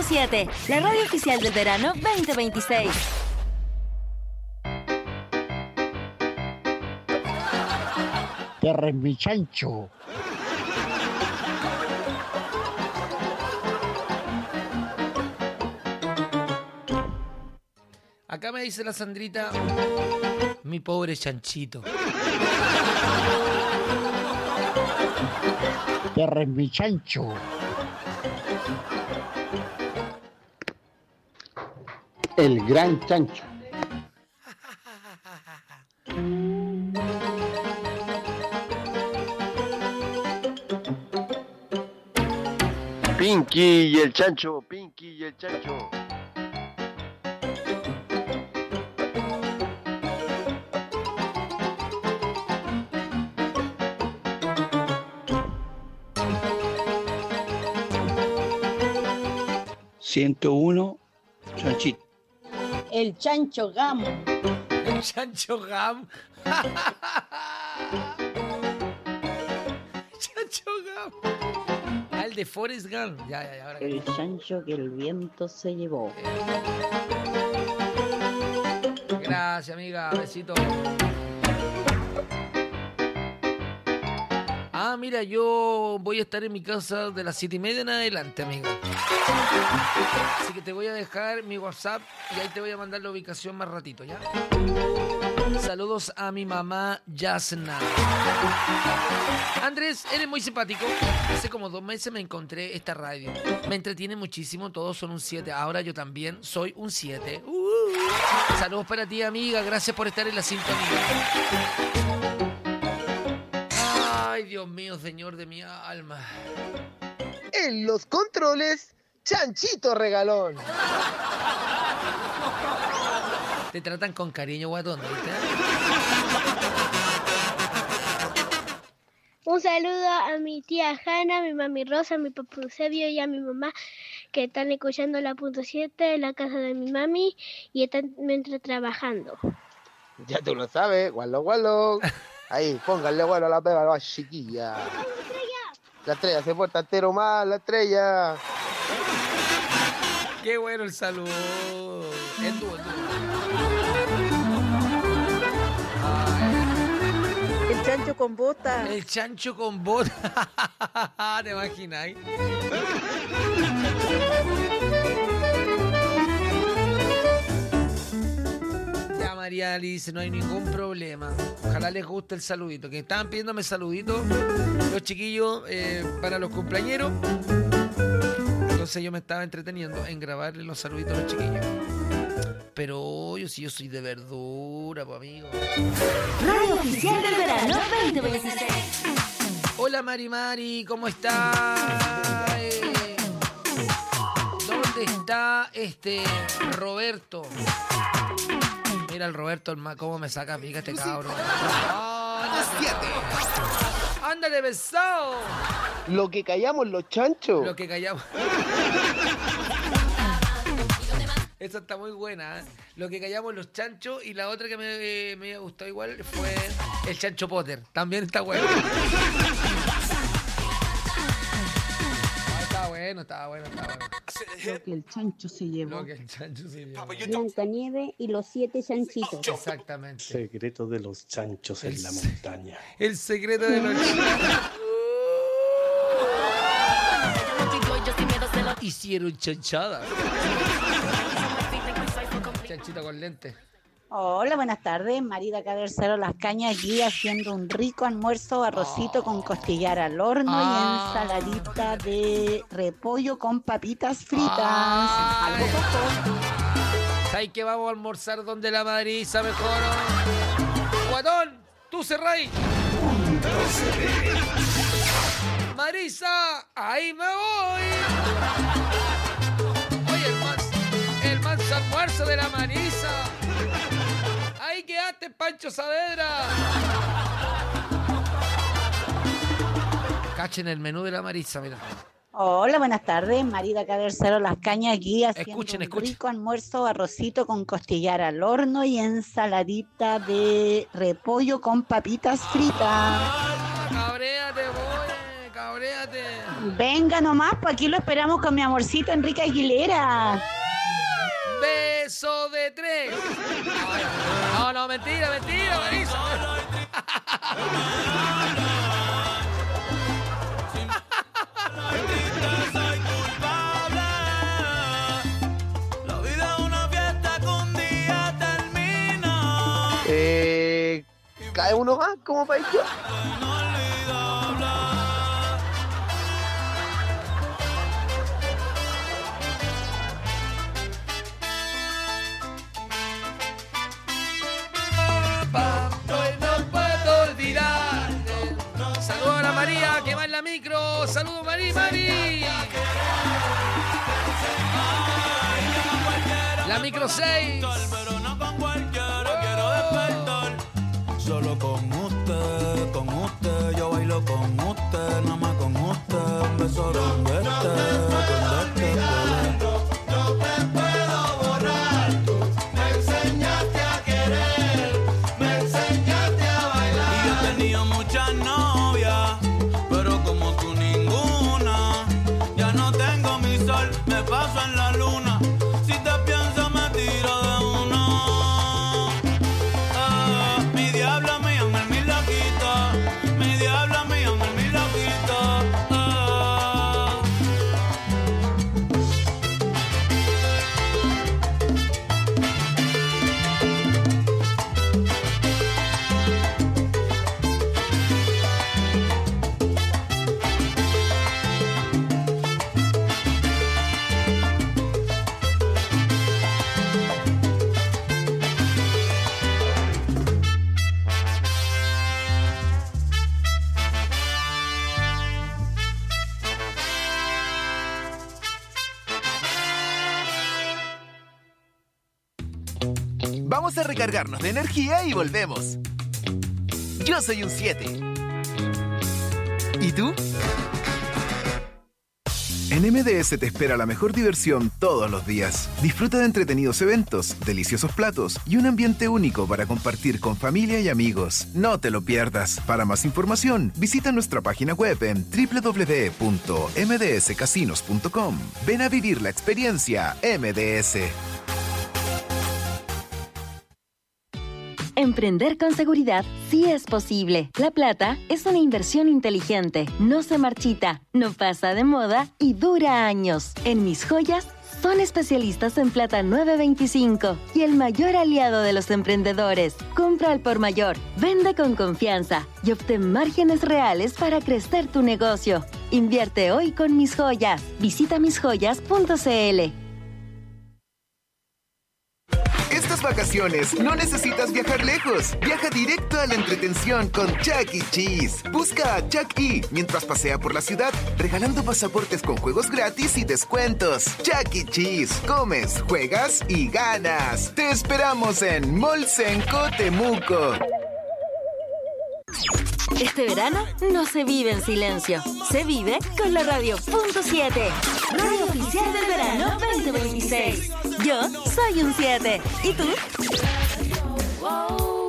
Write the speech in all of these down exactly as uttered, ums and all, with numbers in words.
siete, la radio oficial del verano veinte veintiséis. Tierra es mi chancho. Acá me dice la Sandrita, mi pobre chanchito. Tierra es mi chancho. El gran chancho. Pinky y el chancho, Pinky y el chancho. ciento uno, chanchito. El chancho Gam. El chancho Gam. Chancho Gam. Al de Forrest Gump. Ya, ya, ya. Ahora que... El chancho que el viento se llevó. Gracias, amiga. Besito. Ah, mira, yo voy a estar en mi casa de las siete y media en adelante, amiga. Así que te voy a dejar mi WhatsApp y ahí te voy a mandar la ubicación más ratito, ¿ya? Saludos a mi mamá Yasna. Andrés, eres muy simpático. Hace como dos meses me encontré esta radio. Me entretiene muchísimo, todos son un siete. Ahora yo también soy un siete. Uh, saludos para ti, amiga. Gracias por estar en la sintonía. Ay, Dios mío, señor de mi alma. En los controles, Chanchito Regalón. Te tratan con cariño, guatón, ¿viste? Un saludo a mi tía Hanna, a mi mami Rosa, a mi papá Eusebio y a mi mamá que están escuchando la punto siete en la casa de mi mami y están mientras trabajando. Ya tú lo sabes, gualo, gualo. Ahí, pónganle gualo a la pega, la chiquilla. La estrella se porta entero mal, la estrella. Qué bueno el saludo. Es dúo, es dúo. El chancho con bota. El chancho con bota. ¿Te imagináis? Ya, María dice, no hay ningún problema. Ojalá les guste el saludito. Que estaban pidiéndome saluditos los chiquillos eh, para los cumpleañeros. Entonces yo me estaba entreteniendo en grabarle los saluditos a los chiquillos. Pero yo sí, yo soy de verdura, pues, amigo. Radio oficial del verano veinte veintiséis. Hola, Mari Mari, ¿cómo está? Eh, ¿Dónde está este Roberto? Mira el Roberto, el ma- cómo me saca pica este cabrón. ¡Ándale! ¡Ándale, besado! Lo que callamos los chanchos. Lo que callamos. Esa está muy buena, ¿eh? Lo que callamos los chanchos. Y la otra que me, me gustó igual fue el chancho Potter. También está bueno. Ah, estaba bueno, estaba bueno, estaba bueno. Lo que el chancho se llevó. Lo que el chancho se llevó. Blancanieves y los siete chanchitos. Exactamente. Secreto de los chanchos El en la se- montaña. El secreto de los hicieron chanchada. Chanchito con lente. Hola, buenas tardes. Marida acá del Cerro Las Cañas, aquí haciendo un rico almuerzo, arrocito Oh. con costillar al horno Ah. y ensaladita de repollo con papitas fritas. Ay. Algo poco. ¿Sabes que vamos a almorzar donde la madriza mejor? Guatón, tú cerráis. Marisa, ahí me voy. Oye, el manso, el manso almuerzo de la Marisa. Ahí quedaste, Pancho Saavedra. Cachen el menú de la Marisa, mira. Hola, buenas tardes. Marida acá del Cerro Las Cañas, aquí haciendo Escuchen, un escuchen. rico almuerzo, arrocito con costillar al horno y ensaladita de repollo con papitas fritas. Cabréate, boy, cabréate. Venga nomás, pues aquí lo esperamos con mi amorcito Enrique Aguilera. Beso de tres. No, no, mentira, mentira, Marisa. La vida es una fiesta que un día termina. Eh, ¿Cae uno más como para yo? No puedo olvidar. Saludos a la María que va en la micro. Saludos, Mari, Mari. La micro seis. Pero no con cualquiera quiero despertar. Solo con usted, con usted. Yo bailo con usted, nada más con usted. Un beso donde esté, donde esté. No te puedo borrar. Tú me enseñaste a querer. Me enseñaste a bailar. Y yo he tenido muchas novias, pero como tú ninguna. Ya no tengo mi sol, me paso en la luna. Si te piensas me tiro de uno. Ah, mi diabla, mi ángel, mi loquita. Mi diabla, mi ángel, mi loquita. Ah. Vamos a recargarnos de energía y volvemos. Yo soy un siete. ¿Y tú? En M D S te espera la mejor diversión todos los días. Disfruta de entretenidos eventos, deliciosos platos y un ambiente único para compartir con familia y amigos. No te lo pierdas. Para más información, visita nuestra página web en doble u doble u doble u punto m d s casinos punto com. Ven a vivir la experiencia M D S. Emprender con seguridad sí es posible. La plata es una inversión inteligente, no se marchita, no pasa de moda y dura años. En Mis Joyas son especialistas en plata nueve veinticinco y el mayor aliado de los emprendedores. Compra al por mayor, vende con confianza y obtén márgenes reales para crecer tu negocio. Invierte hoy con Mis Joyas. Visita mis joyas punto c l. Estas vacaciones no necesitas viajar lejos. Viaja directo a la entretención con Chuck E. Cheese. Busca a Chuck E. mientras pasea por la ciudad, regalando pasaportes con juegos gratis y descuentos. Chuck E. Cheese. Comes, juegas y ganas. Te esperamos en Molsenco, Temuco. Este verano no se vive en silencio, se vive con la radio punto siete. Radio oficial del verano veinte veintiséis. Yo soy un siete. ¿Y tú? Wow.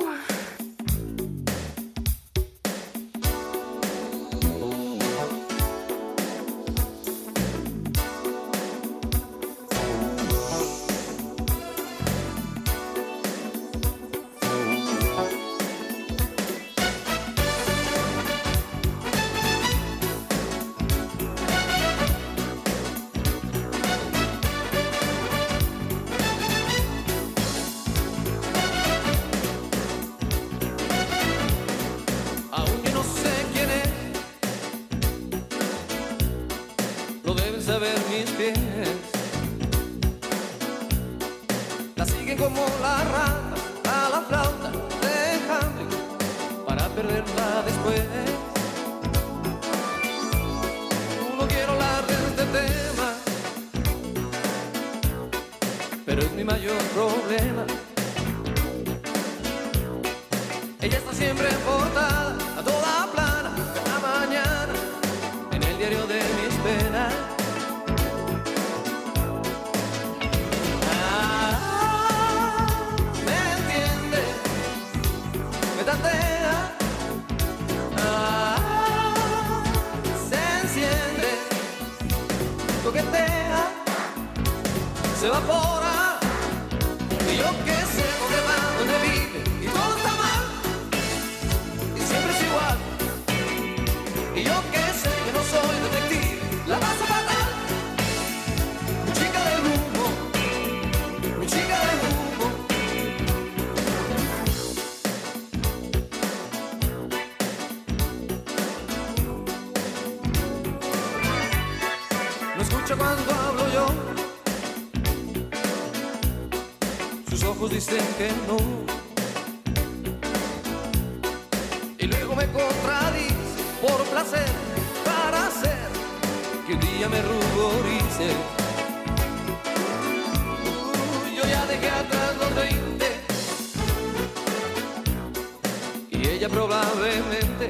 Saber mis pies la siguen como la rata a la flauta de Hamlet para perderla después. No quiero hablar de este tema, pero es mi mayor problema. Ella está siempre en portada, a toda plana, cada mañana, en el diario de mis penas. Ah, se enciende se evapora. Y yo que sé dónde va, dónde vive, y todo está mal, y siempre es igual. Y yo que sé que no soy detective, la paso fatal. Mi chica del humo, mi chica del humo. No escucha cuando hablo yo, sus ojos dicen que no, y luego me contradice por placer, para hacer que un día me ruborice. Uh, yo ya dejé atrás los veinte y ella probablemente.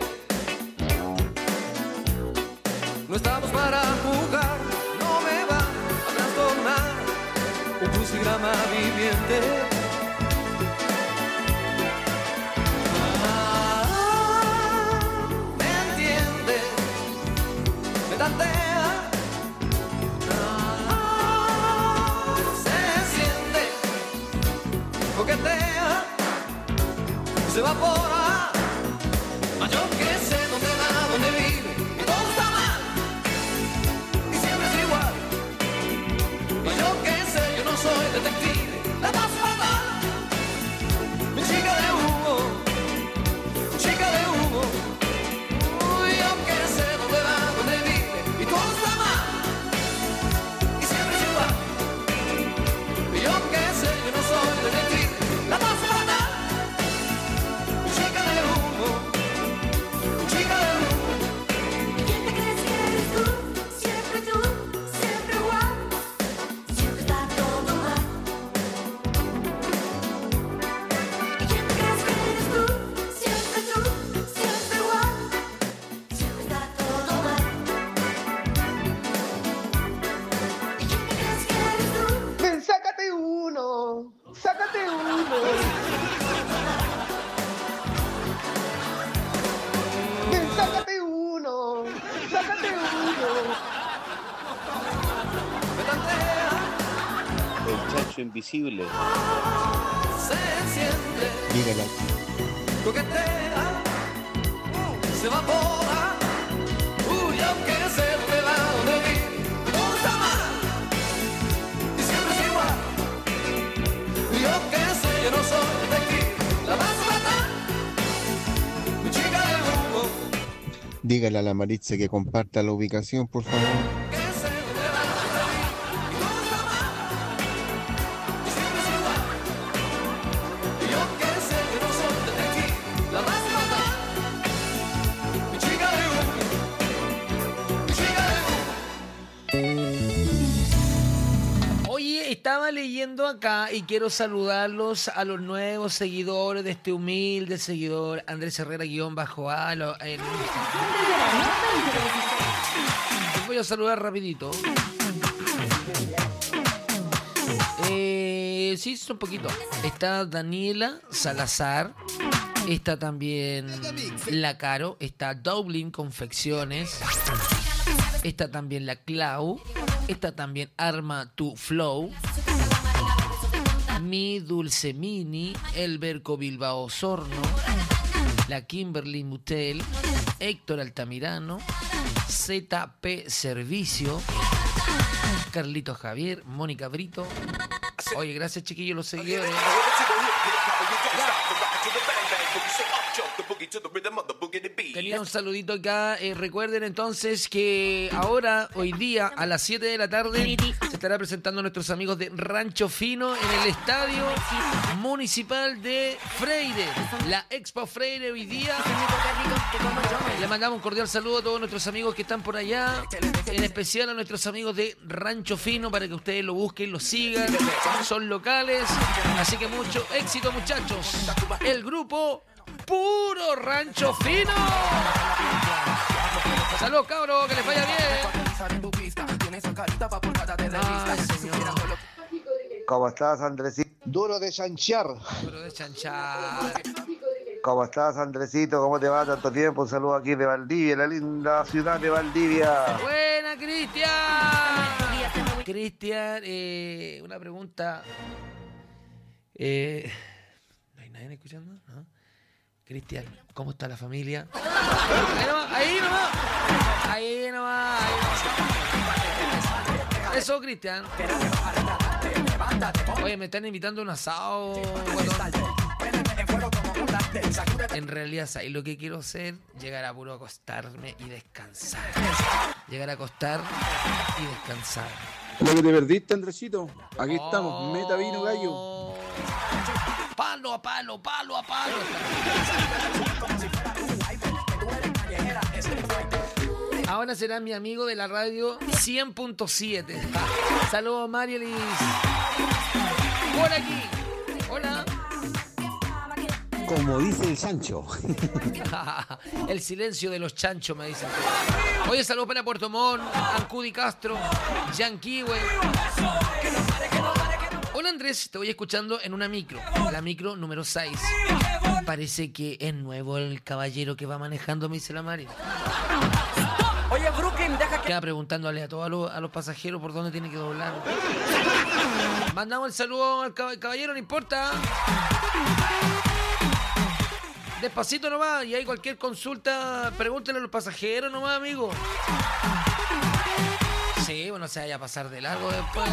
No estamos para jugar, no me va a trastornar un crucigrama viviente. Ah, me entiende, me tantea, ah, se siente, coquetea, se evapora. Mas yo que sé dónde va, dónde vive, y todo está mal, y siempre es igual. Mas yo que sé, yo no soy detective, la más fatal. Mi chica de humo, mi chica de humo. Uy, yo que sé dónde va, dónde vive, y todo está mal, y siempre es igual. Y yo que sé, yo no soy detective, la más fatal. Mi chica de humo, mi chica de humo. ¿Quién te crees que eres tú? Siempre tú, siempre igual. Siempre está todo mal. ¿Quién te crees que eres tú? Siempre tú, siempre igual. Siempre está todo mal. ¿Quién te crees que eres tú? Ven, sácate uno, sácate uno. Ven, sácate uno, sácate uno. Me tantea, El chancho invisible. se enciende, Dígala. coquetea, se evapora. Uy, aunque sé dónde va, dónde vive, todo está mal, y siempre es igual. Y yo que sé, yo no soy detective, la vas a matar. Mi chica de humo, Dígale a la Maritza que comparta la ubicación, por favor. que sé dónde va, dónde vive, y todo está mal, y siempre es igual. Y yo que sé, yo no soy detective, la vas a matar. Mi chica de humo, mi chica de humo. Oye, estaba leyendo acá y quiero saludarlos a los nuevos seguidores de este humilde seguidor, Andrés Herrera guión bajo A. lo- en- Les voy a saludar rapidito. Eh, sí, son poquito. Está Daniela Salazar. Está también La Caro. Está Dublin Confecciones. Está también La Clau. Está también Arma Tu Flow. Mi Dulce Mini. El Berco Bilbao Osorno. La Kimberly Mutel. Héctor Altamirano. Z P Servicio. Carlitos Javier. Mónica Brito. Oye, gracias chiquillos los seguidores. Tenía un saludito acá. Eh, recuerden entonces que ahora, hoy día, a las siete de la tarde, se estará presentando nuestros amigos de Rancho Fino en el Estadio Municipal de Freire. La Expo Freire hoy día. Le mandamos un cordial saludo a todos nuestros amigos que están por allá. En especial a nuestros amigos de Rancho Fino para que ustedes lo busquen, lo sigan. Son locales. Así que mucho éxito, muchachos. El grupo Puro Rancho Fino. Saludos, cabros, que les vaya bien. Ay, señor. ¿Cómo estás, Andresito? Duro de chanchar. Duro de chanchar. ¿Cómo estás, Andresito? ¿Cómo te va? Tanto tiempo. Un saludo aquí de Valdivia, la linda ciudad de Valdivia. Buena, Cristian. Cristian, eh, una pregunta. Eh, ¿No hay nadie escuchando? ¿No? Cristian, ¿cómo está la familia? Ahí nomás, ahí nomás. Ahí nomás, ahí nomás. Eso, Cristian. Oye, me están invitando a un asado, guatón. En realidad, ¿sabes lo que quiero hacer? Llegar a puro acostarme y descansar. Llegar a acostar y descansar. Lo que te perdiste, Andresito. Aquí oh. estamos. Meta vino gallo. Palo a palo, palo a palo. Ahora será mi amigo de la radio cien punto siete. Saludos, Mario Liz. Por aquí. Hola. Como dice el Sancho. El silencio de los chanchos, me dicen. Oye, saludos para Puerto Montt, Ancudi Castro, Yanquiwe. Hola Andrés, te voy escuchando en una micro, la micro número seis. Parece que es nuevo el caballero que va manejando, me dice la Mari. Oye, Brooklyn, deja que... Queda preguntándole a todos los, a los pasajeros por dónde tiene que doblar. Mandamos el saludo al caballero, no importa. Despacito nomás, y hay cualquier consulta, pregúntale a los pasajeros nomás, amigo. Sí, bueno, se vaya a pasar de largo después.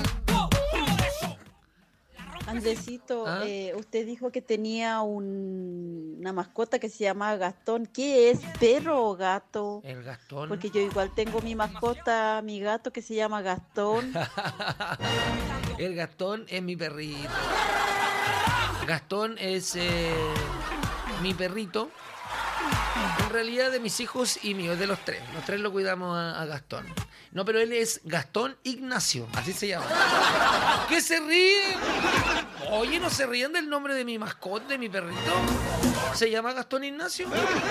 Andresito, ¿Ah? eh, usted dijo que tenía un, una mascota que se llama Gastón. ¿Qué es, perro o gato? El Gastón. Porque yo igual tengo mi mascota, mi gato que se llama Gastón. El Gastón es mi perrito. Gastón es eh, mi perrito. En realidad de mis hijos y mío, es de los tres. Los tres lo cuidamos a, a Gastón. No, pero él es Gastón Ignacio, así se llama. ¿Qué se ríen? Oye, ¿no se ríen del nombre de mi mascota, de mi perrito? ¿Se llama Gastón Ignacio?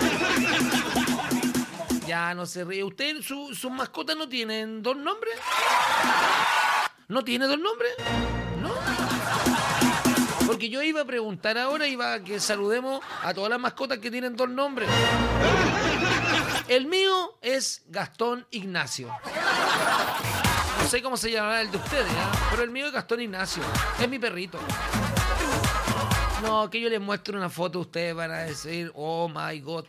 Ya, no se ríe. ¿Usted, su, sus mascotas no tienen dos nombres? ¿No tiene dos nombres? ¿No? Porque yo iba a preguntar ahora, iba a que saludemos a todas las mascotas que tienen dos nombres. El mío es Gastón Ignacio. No sé cómo se llamará el de ustedes, ¿eh? Pero el mío es Gastón Ignacio. Es mi perrito. No, que yo les muestre una foto a ustedes van a decir, oh my God.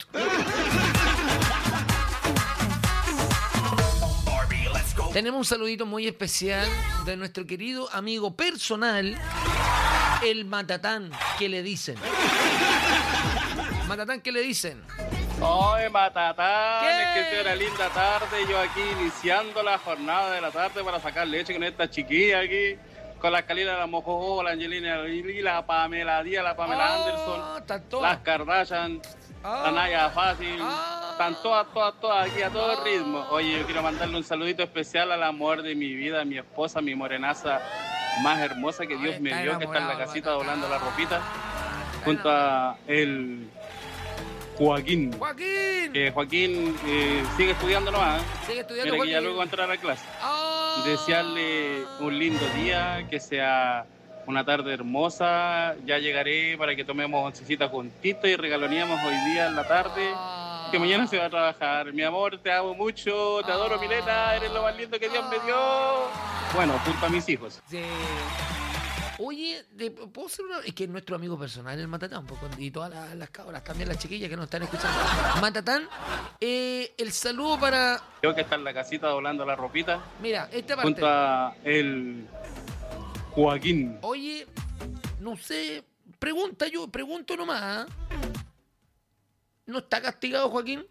Tenemos un saludito muy especial de nuestro querido amigo personal, el Matatán, que le dicen. Matatán, ¿qué le dicen? Oye, Matatán, ¿Qué? es que sea una linda tarde, yo aquí iniciando la jornada de la tarde para sacar leche con esta chiquilla aquí, con la Kalila, la Mojojo, la Angelina Lili, la Pamela Díaz, la Pamela Oh, Anderson, están todas. las Kardashian, Oh. la Naya Fácil, Oh. están todas, todas, todas aquí a todo ritmo. Oye, yo quiero mandarle un saludito especial al amor de mi vida, mi esposa, mi morenaza más hermosa que Dios Ay, me está dio, que está en la enamorado, casita Matatán. doblando la ropita, junto a el Joaquín. Joaquín. Que Joaquín eh, sigue estudiando nomás. ¿eh? Sigue estudiando, Mira que ya Joaquín. luego va a entrar a clase. Oh. Desearle un lindo día, que sea una tarde hermosa. Ya llegaré para que tomemos oncecita juntito y regaloneamos hoy día en la tarde. Que mañana se va a trabajar. Mi amor, te amo mucho, te adoro, Milena, eres lo más lindo que Dios me dio. Bueno, junto a mis hijos. Sí. Oye, de- ¿puedo hacer una...? Es que es nuestro amigo personal, el Matatán, pues, y todas las, las cabras, también las chiquillas que nos están escuchando. Matatán, eh, el saludo para... Yo que está en la casita doblando la ropita. Mira, esta parte. Junto a el Joaquín. Oye, no sé, pregunta yo, pregunto nomás. ¿Ah? ¿No está castigado Joaquín?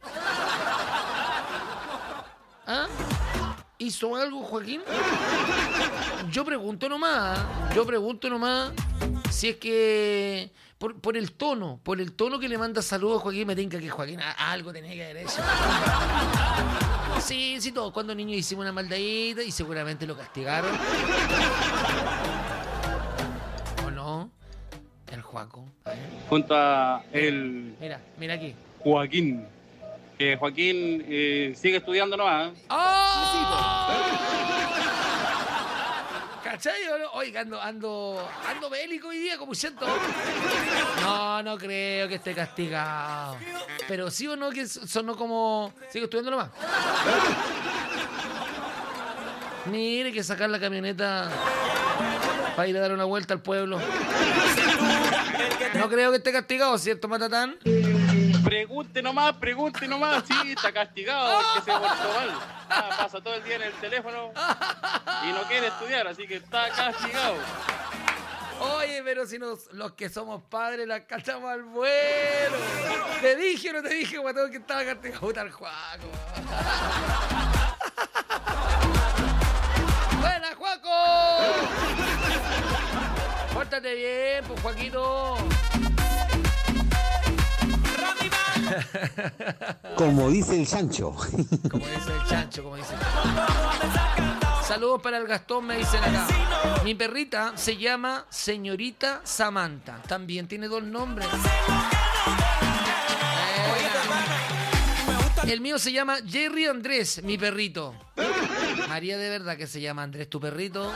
¿Ah? ¿Hizo algo Joaquín? Yo pregunto nomás, ¿ah? Yo pregunto nomás si es que por, por el tono, por el tono que le manda saludos a Joaquín, me tinca que Joaquín a- algo tenía que haber hecho. Sí, sí, todos cuando niños hicimos una maldadita y seguramente lo castigaron. ¿O no? El Joaco. A ver. Junto a el Mira, mira aquí. Joaquín. Que Joaquín eh, sigue estudiando nomás. ¿eh? ¿Cachai o no? Oiga, ando, ando, ando bélico hoy día, como siento. No, no creo que esté castigado. Pero sí o no, que sonó como... Sigue estudiando nomás. Mire que sacar la camioneta para ir a dar una vuelta al pueblo. No creo que esté castigado, ¿cierto, Matatán? Pregunte nomás, pregunte nomás. Sí, está castigado porque se portó mal. Ah, pasa todo el día en el teléfono y no quiere estudiar, así que está castigado. Oye, pero si nos, los que somos padres la cachamos al vuelo. ¿Te dije o no te dije, guatón, que estaba castigado? Puta el Juaco. ¡Buena, Juaco! Pórtate bien, pues, Joaquito. Como dice el chancho. Como dice el chancho, como dice el chancho. Saludos para el Gastón, me dicen acá. Mi perrita se llama Señorita Samantha. También tiene dos nombres. Eh, el mío se llama Jerry Andrés, mi perrito. María, de verdad que se llama Andrés, tu perrito.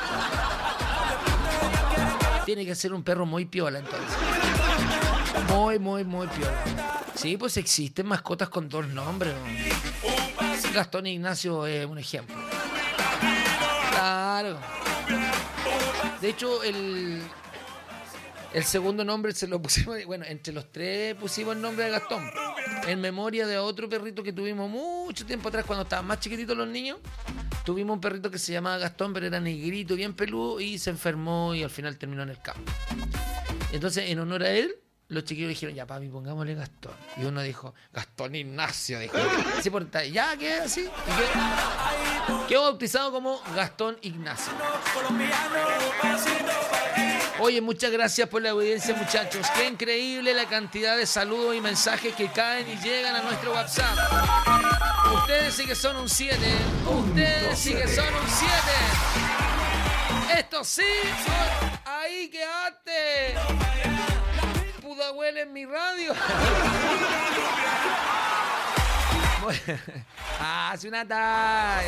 Tiene que ser un perro muy piola, entonces. Muy, muy, muy piola. Sí, pues existen mascotas con dos nombres. Gastón Ignacio es un ejemplo. Claro. De hecho, el, el segundo nombre se lo pusimos... Bueno, entre los tres pusimos el nombre de Gastón. En memoria de otro perrito que tuvimos mucho tiempo atrás, cuando estaban más chiquititos los niños. Tuvimos un perrito que se llamaba Gastón, pero era negrito, bien peludo, y se enfermó y al final terminó en el campo. Entonces, en honor a él, los chiquillos dijeron, ya papi, pongámosle Gastón. Y uno dijo, Gastón Ignacio, dijo. Así por tal, ya quedó así. Y quedó, quedó bautizado como Gastón Ignacio. Oye, muchas gracias por la audiencia, muchachos. Qué increíble la cantidad de saludos y mensajes que caen y llegan a nuestro WhatsApp. Ustedes sí que son un siete. Ustedes sí que son un siete. Esto sí, son... ahí quedaste. Pudahuel en mi radio. Hace una talla.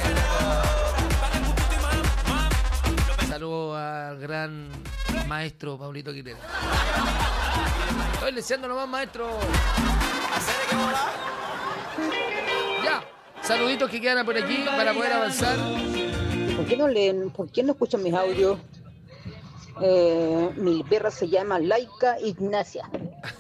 Saludos al gran maestro Pablito Quintero. Estoy leseando nomás, maestro. Ya. Saluditos que quedan por aquí para poder avanzar. ¿Por qué no leen? ¿Por qué no escuchan mis audios? Eh, mi perra se llama Laika Ignacia.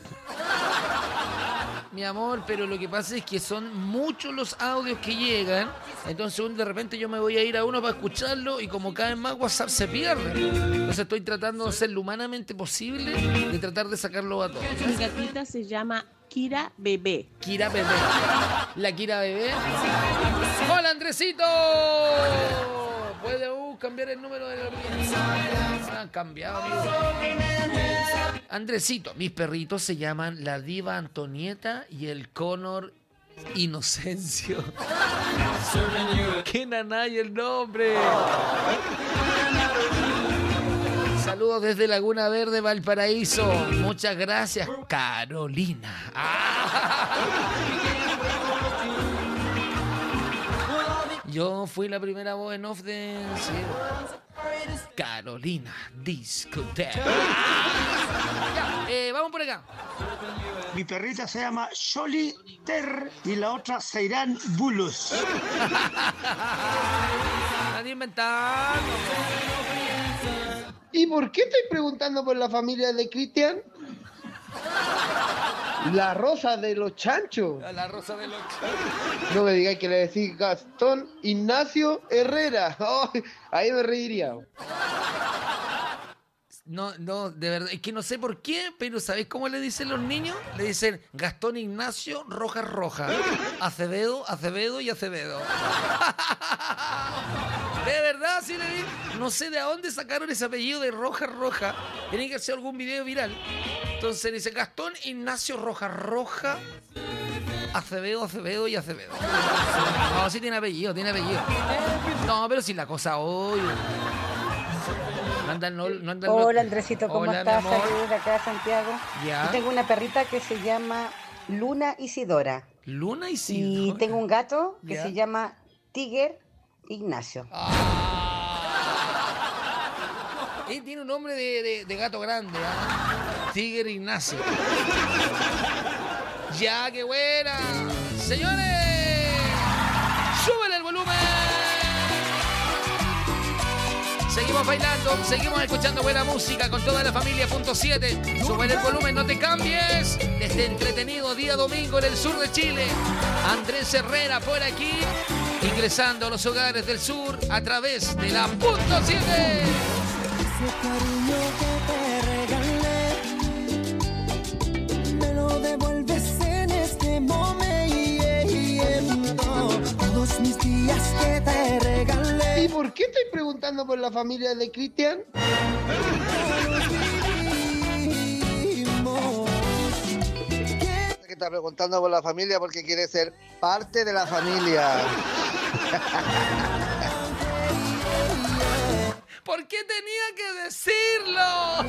Mi amor, pero lo que pasa es que son muchos los audios que llegan. Entonces de repente yo me voy a ir a uno para escucharlo y como caen más WhatsApp se pierde. Entonces estoy tratando de hacer lo humanamente posible de tratar de sacarlo a todos. Mi gatita se llama Kira Bebé. Kira Bebé. La Kira Bebé. ¡Hola, Andresito! ¿Puede uh, cambiar el número de la ah, han cambiado, amigo. Andresito, mis perritos se llaman la Diva Antonieta y el Connor Inocencio. ¡Qué nanay el nombre! Saludos desde Laguna Verde, Valparaíso. Muchas gracias, Carolina. ¡Ah! Yo fui la primera voz en off de... Sí. Carolina Discoteca. Ya, eh, vamos por acá. Mi perrita se llama Sholi Ter y la otra Seiran Bulus. Están inventando. ¿Y por qué estoy preguntando por la familia de Cristian? La Rosa de los Chanchos. La Rosa de los Chanchos. No me digáis que le decís Gastón Ignacio Herrera. Oh, ahí me reiría. No, no, de verdad, es que no sé por qué, pero ¿sabéis cómo le dicen los niños? Le dicen Gastón Ignacio Roja Roja, Acevedo, Acevedo y Acevedo. De verdad, sí le digo. No sé de dónde sacaron ese apellido de Roja Roja. Tienen que hacer algún video viral. Entonces le dicen Gastón Ignacio Roja Roja, Acevedo, Acevedo y Acevedo. No, sí tiene apellido, tiene apellido. No, pero si la cosa hoy... No andan, no, no andan, Hola Andresito, ¿cómo Hola, estás? mi amor. Saludos de acá de Santiago. Ya. Yo tengo una perrita que se llama Luna Isidora. Luna Isidora. Y tengo un gato que Ya. se llama Tiger Ignacio. Él tiene un nombre de, de, de gato grande, ¿eh? Tiger Ignacio. Ya, qué buena. Señores, súbele el volumen. seguimos bailando, seguimos escuchando buena música con toda la familia. Punto siete. Sube el volumen, no te cambies. Desde entretenido día domingo en el sur de Chile. Andrés Herrera por aquí, ingresando a los hogares del sur a través de la Punto siete. Ese cariño que te regalé, me lo devuelves en este momento. Todos mis días que te regalé. ¿Y por qué estoy preguntando por la familia de Cristian? Que está preguntando por la familia porque quiere ser parte de la familia. ¿Por qué tenía que decirlo?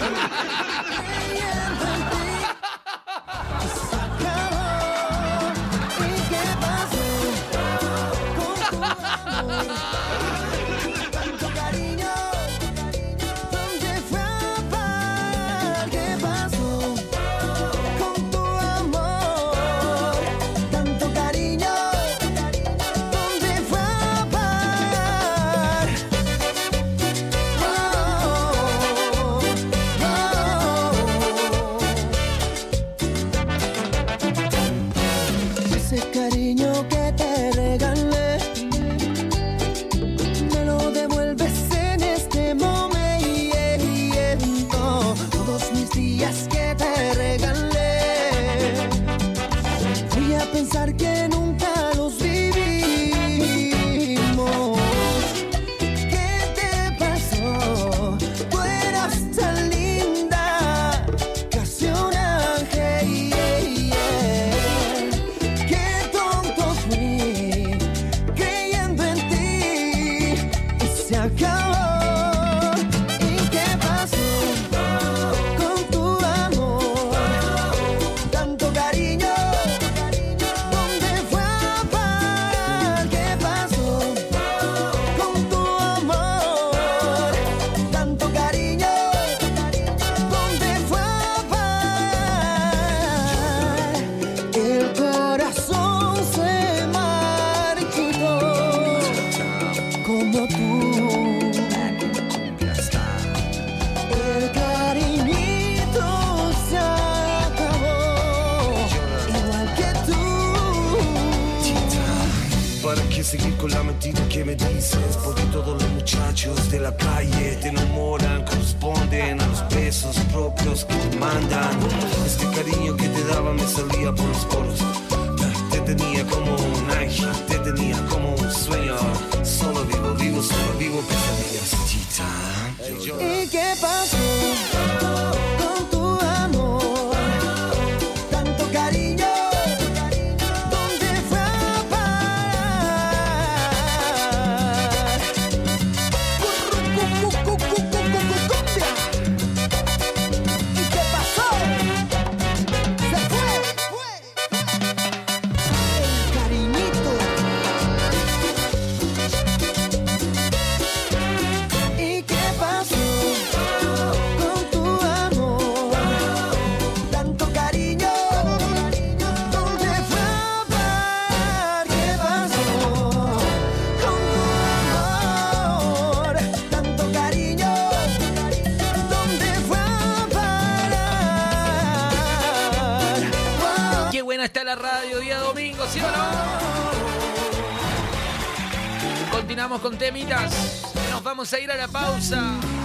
Seguir con la mentira que me dices, porque todos los muchachos de la calle te enamoran, corresponden a los besos propios que te mandan. Este cariño que te daba me salía por los poros. Te tenía como un ángel, te tenía como un sueño. Solo vivo, vivo, solo vivo pesadillas. ¿Y qué pasó con tu amor? Tanto cariño. Está la radio día domingo, ¿sí o no? Continuamos con temitas. Nos vamos a ir a la pausa.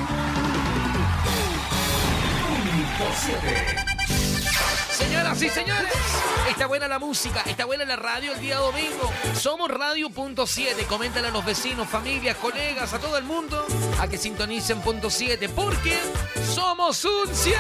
Señoras y señores, está buena la música, está buena la radio el día domingo. Somos Radio Punto siete. Coméntale a los vecinos, familias, colegas, a todo el mundo a que sintonicen Punto siete, porque somos un siete.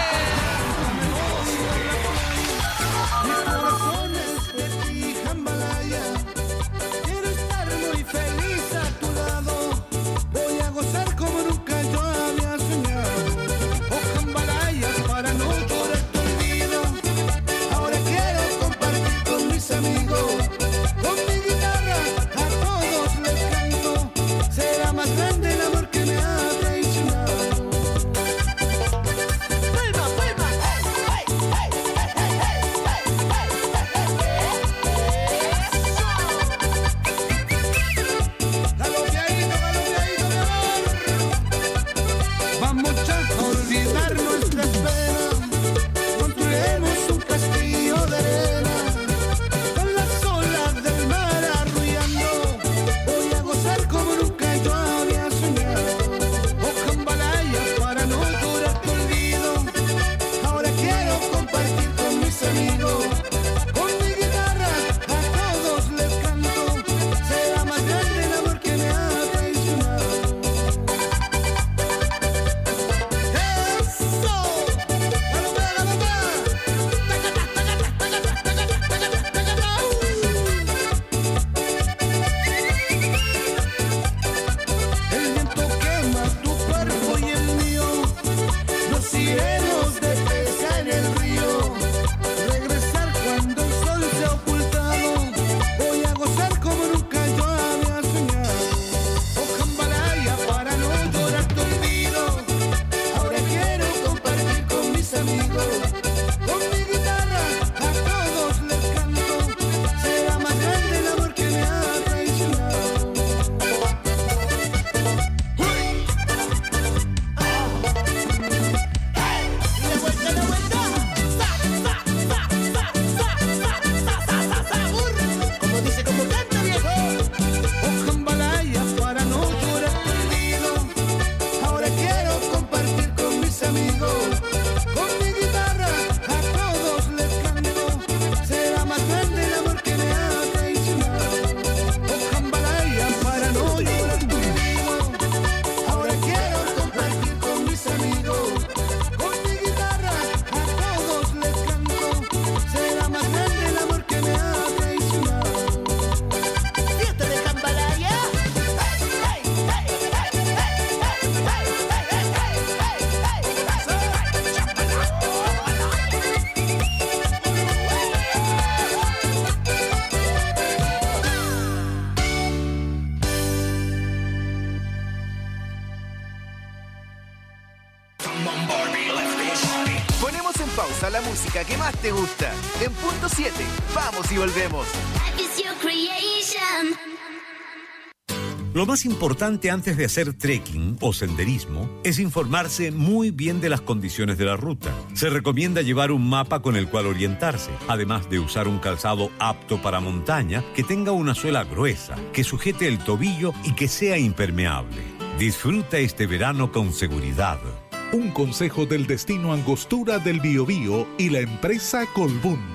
Mi corazón es de ti, Jambalaya. Quiero estar muy feliz a tu lado. Voy a gozar como nunca yo había soñado. Oh, Jambalaya, para no poder te olvido. Ahora quiero compartir con mis amigos. Con mi guitarra a todos les canto. Será más grande el amor que me ha traicionado. ¡Vuelva, vuelva! Ponemos en pausa la música que más te gusta. En punto siete, vamos y volvemos. Lo más importante antes de hacer trekking o senderismo es informarse muy bien de las condiciones de la ruta. Se recomienda llevar un mapa con el cual orientarse, además de usar un calzado apto para montaña que tenga una suela gruesa, que sujete el tobillo y que sea impermeable. Disfruta este verano con seguridad. Un consejo del Destino Angostura del Biobío y la empresa Colbún.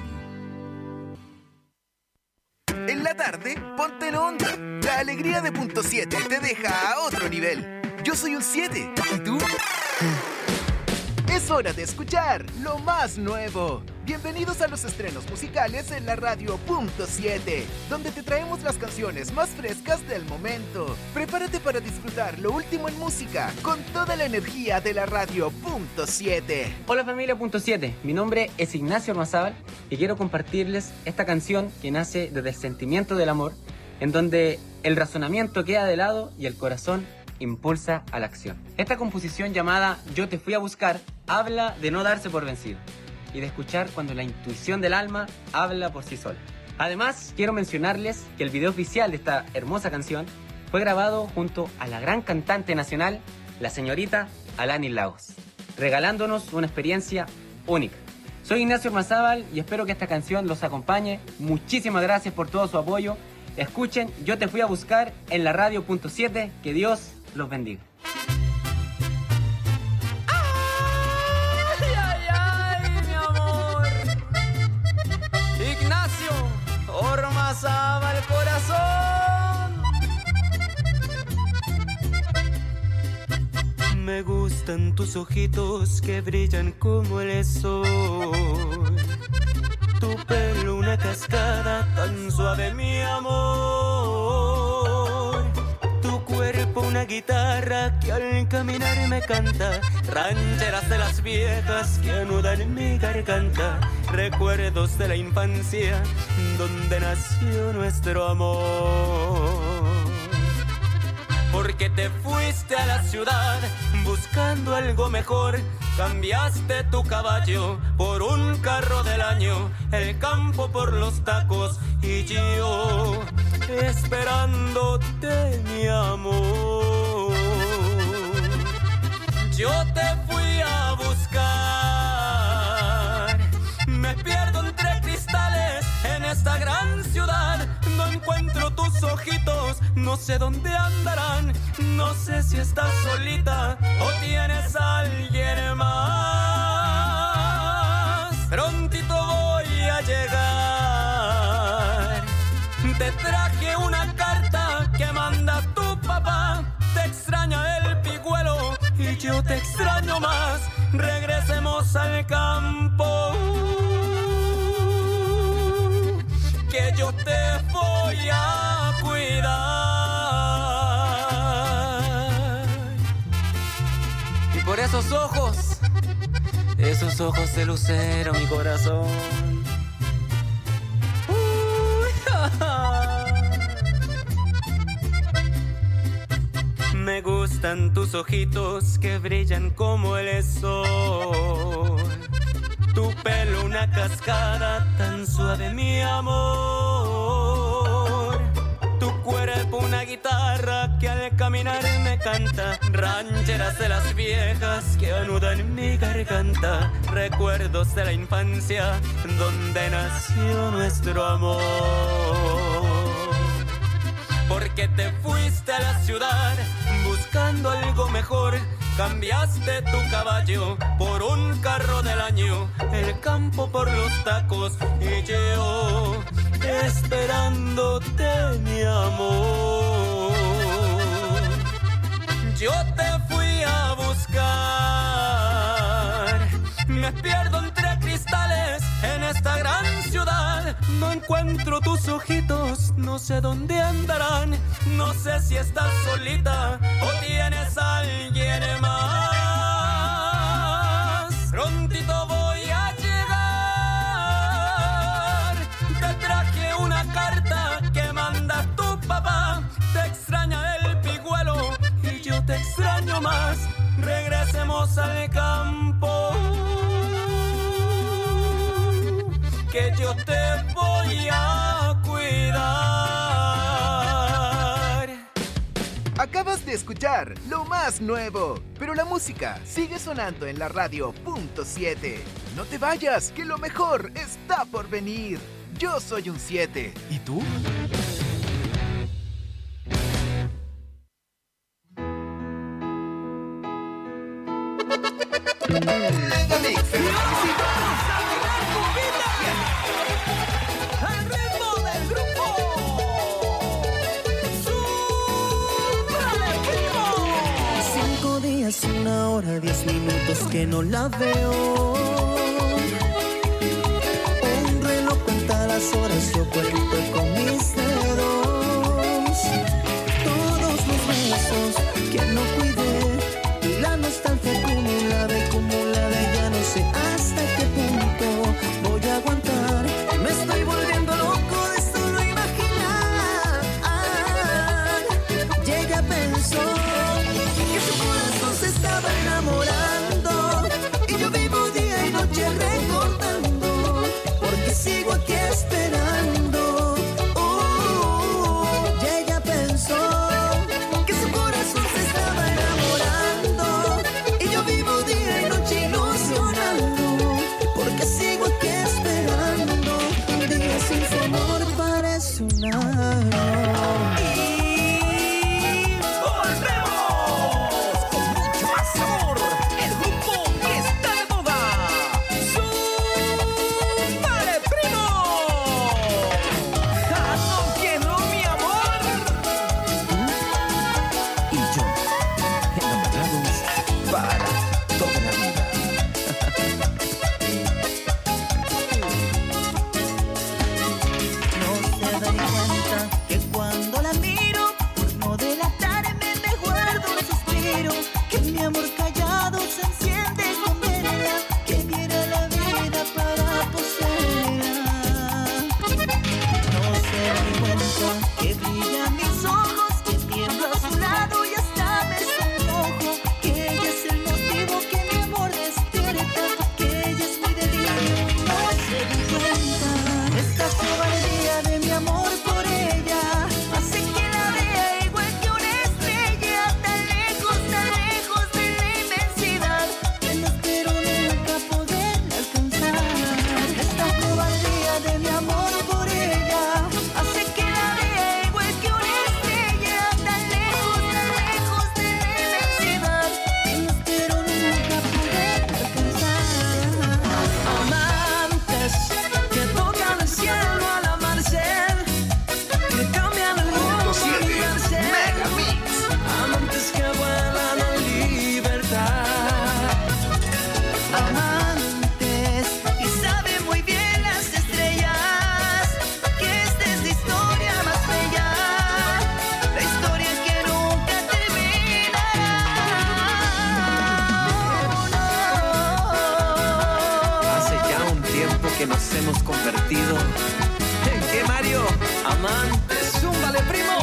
En la tarde, ponte en onda. La alegría de punto siete te deja a otro nivel. Yo soy un siete. ¿Y tú? Es hora de escuchar lo más nuevo. Bienvenidos a los estrenos musicales en la radio punto siete, donde te traemos las canciones más frescas del momento. Prepárate para disfrutar lo último en música con toda la energía de la radio punto siete. Hola familia punto siete, mi nombre es Ignacio Ormazábal y quiero compartirles esta canción que nace desde el sentimiento del amor, en donde el razonamiento queda de lado y el corazón impulsa a la acción. Esta composición llamada Yo te fui a buscar habla de no darse por vencido y de escuchar cuando la intuición del alma habla por sí sola. Además, quiero mencionarles que el video oficial de esta hermosa canción fue grabado junto a la gran cantante nacional, la señorita Alanis Lagos, regalándonos una experiencia única. Soy Ignacio Ormazábal y espero que esta canción los acompañe. Muchísimas gracias por todo su apoyo. Escuchen Yo te fui a buscar en la radio punto siete. Que Dios los bendiga. Ay, ay, ay, mi amor. Ignacio Ormazábal corazón. Me gustan tus ojitos que brillan como el sol. Tu pelo una cascada tan suave, mi amor. Tu cuerpo una guitarra que al caminar me canta. Rancheras de las viejas que anudan en mi garganta. Recuerdos de la infancia donde nació nuestro amor. Porque te fuiste a la ciudad buscando algo mejor. Cambiaste tu caballo por un carro del año, el campo por los tacos y yo esperándote, mi amor. Yo te fui a buscar, me pierdo entre cristales en esta gran ciudad. No encuentro tus ojitos, no sé dónde andarán. No sé si estás solita o tienes a alguien más. Prontito voy a llegar. Te traje una carta que manda tu papá. Te extraña el pigüelo y yo te extraño más. Regresemos al campo, que yo te voy a cuidar. Y por esos ojos, esos ojos de lucero, mi corazón. Uy, ja, ja. Me gustan tus ojitos que brillan como el sol. Tu pelo una cascada tan suave, mi amor. Tu cuerpo una guitarra que al caminar me canta. Rancheras de las viejas que anudan mi garganta. Recuerdos de la infancia donde nació nuestro amor. Porque te fuiste a la ciudad buscando algo mejor. Cambiaste tu caballo por un carro del año, el campo por los tacos y yo esperándote, mi amor. Yo te fui a buscar, me pierdo entre cristales en esta gran ciudad. No encuentro tus ojitos, no sé dónde andarán. No sé si estás solita o tienes a alguien más. Prontito voy a llegar. Te traje una carta que manda tu papá. Te extraña el pigüelo y yo te extraño más. Regresemos Vamos al campo, que yo te voy a cuidar. Acabas de escuchar lo más nuevo, pero la música sigue sonando en la radio punto siete. No te vayas, que lo mejor está por venir. Yo soy un siete. ¿Y tú? Cinco días, una hora, diez minutos que no la veo. Un reloj cuenta las horas, yo cuento con mis dedos. Todos los besos que no cuidé y la nostalgia acumulada y acumulada, ya no sé hasta qué punto voy a aguantar. Me estoy volviendo loco de solo imaginar. Y ella pensó que su corazón se estaba enamorando y yo vivo día y noche recordando, porque sigo aquí esperando. Oh, y ella pensó que su corazón se estaba enamorando y yo vivo día y noche ilusionando, porque sigo aquí esperando. Un día sin su amor parece un año. Que nos hemos convertido en que Mario, amantes, zúmbale primo.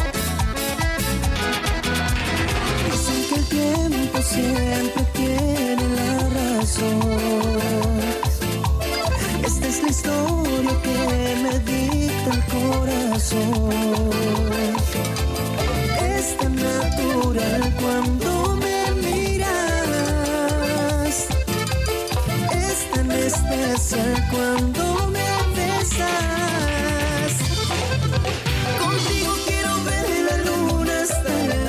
Dicen que el tiempo siempre tiene la razón. Esta es la historia que me dicta el corazón. Es tan natural cuando me miras, es tan especial cuando me besas. Contigo quiero ver la luna hasta el